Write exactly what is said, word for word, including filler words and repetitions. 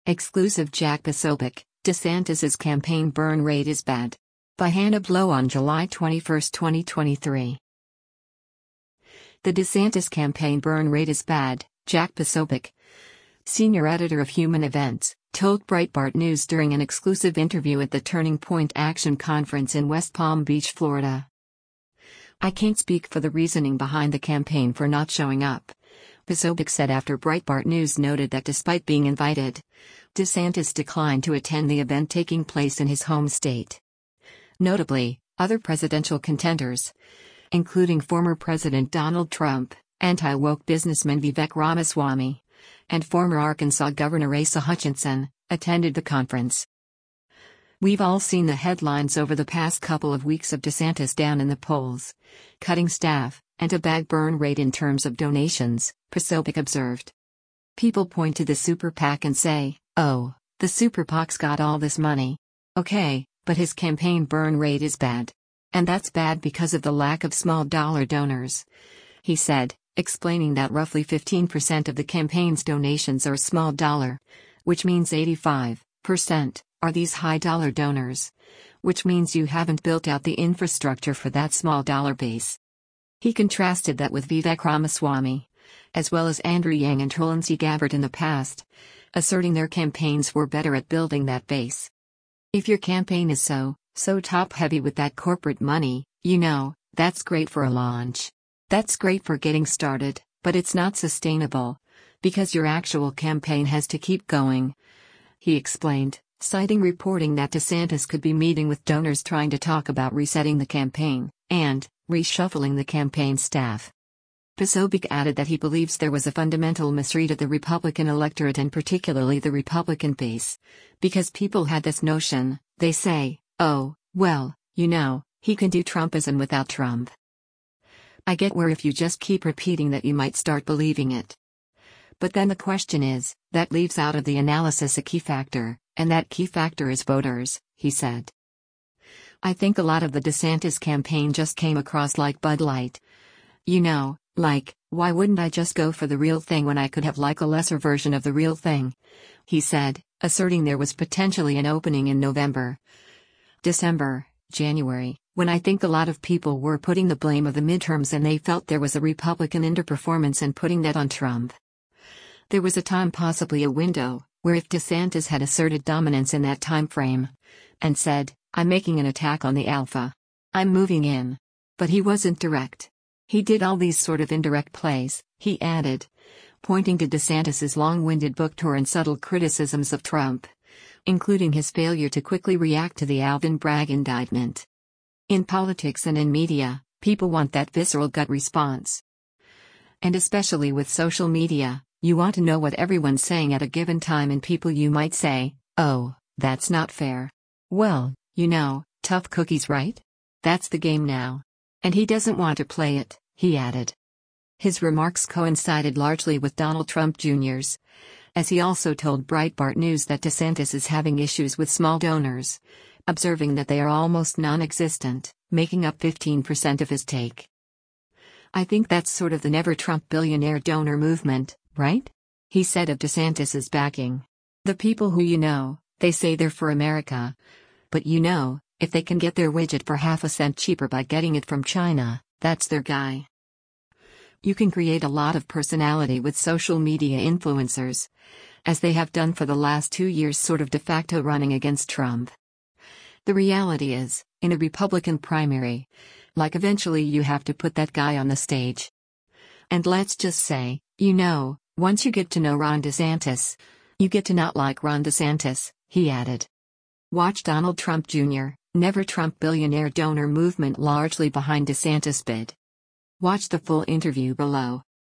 Exclusive Jack Posobiec, DeSantis's campaign burn rate is bad. By Hannah Blow on July twenty-first, twenty twenty-three. The DeSantis campaign burn rate is bad, Jack Posobiec, senior editor of Human Events, told Breitbart News during an exclusive interview at the Turning Point Action Conference in West Palm Beach, Florida. "I can't speak for the reasoning behind the campaign for not showing up," Posobiec said after Breitbart News noted that despite being invited, DeSantis declined to attend the event taking place in his home state. Notably, other presidential contenders, including former President Donald Trump, anti-woke businessman Vivek Ramaswamy, and former Arkansas Governor Asa Hutchinson, attended the conference. "We've all seen the headlines over the past couple of weeks of DeSantis down in the polls, cutting staff, and a bad burn rate in terms of donations," Posobiec observed. "People point to the super PAC and say, oh, the super PAC's got all this money. Okay, but his campaign burn rate is bad. And that's bad because of the lack of small dollar donors," he said, explaining that roughly fifteen percent of the campaign's donations are small dollar, which means eighty-five percent are these high dollar donors, which means you haven't built out the infrastructure for that small dollar base. He contrasted that with Vivek Ramaswamy, as well as Andrew Yang and Tulsi Gabbard in the past, asserting their campaigns were better at building that base. "If your campaign is so, so top-heavy with that corporate money, you know, that's great for a launch. That's great for getting started, but it's not sustainable, because your actual campaign has to keep going," he explained, citing reporting that DeSantis could be meeting with donors trying to talk about resetting the campaign, and reshuffling the campaign staff. Posobiec added that he believes there was a fundamental misread of the Republican electorate and particularly the Republican base, because people had this notion, they say, oh, well, you know, he can do Trumpism without Trump. "I get where if you just keep repeating that you might start believing it. But then the question is, that leaves out of the analysis a key factor, and that key factor is voters," he said. "I think a lot of the DeSantis campaign just came across like Bud Light. You know, like, why wouldn't I just go for the real thing when I could have like a lesser version of the real thing?" he said, asserting there was potentially an opening in November, December, January, when I think a lot of people were putting the blame of the midterms and they felt there was a Republican underperformance and putting that on Trump. There was a time, possibly a window, where if DeSantis had asserted dominance in that time frame, and said, I'm making an attack on the alpha. I'm moving in. But he wasn't direct. He did all these sort of indirect plays, he added, pointing to DeSantis's long-winded book tour and subtle criticisms of Trump, including his failure to quickly react to the Alvin Bragg indictment. In politics and in media, people want that visceral gut response. And especially with social media, you want to know what everyone's saying at a given time, and people you might say, oh, that's not fair. Well, you know, tough cookies, right? That's the game now. And he doesn't want to play it, he added. His remarks coincided largely with Donald Trump Junior's, as he also told Breitbart News that DeSantis is having issues with small donors, observing that they are almost non-existent, making up fifteen percent of his take. I think that's sort of the never Trump billionaire donor movement, right? He said of DeSantis's backing. The people who you know, they say they're for America. But you know, if they can get their widget for half a cent cheaper by getting it from China, that's their guy. You can create a lot of personality with social media influencers, as they have done for the last two years, sort of de facto running against Trump. The reality is, in a Republican primary, like eventually you have to put that guy on the stage. And let's just say, you know, once you get to know Ron DeSantis, you get to not like Ron DeSantis, he added. Watch Donald Trump Junior, Never Trump billionaire donor movement largely behind DeSantis bid. Watch the full interview below.